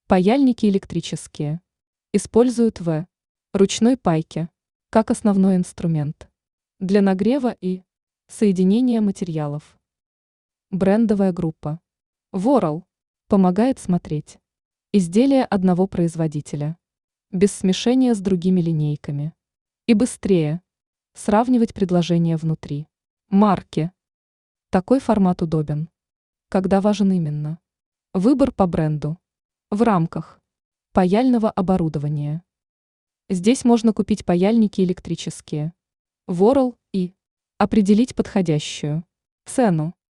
Паяльники электрические. Используют в ручной пайке как основной инструмент для нагрева и соединения материалов. Брендовая группа Worrell помогает смотреть изделия одного производителя без смешения с другими линейками и быстрее сравнивать предложения внутри марки. Такой формат удобен, когда важен именно выбор по бренду в рамках паяльного оборудования. Здесь можно купить паяльники электрические Worrell и определить подходящую цену.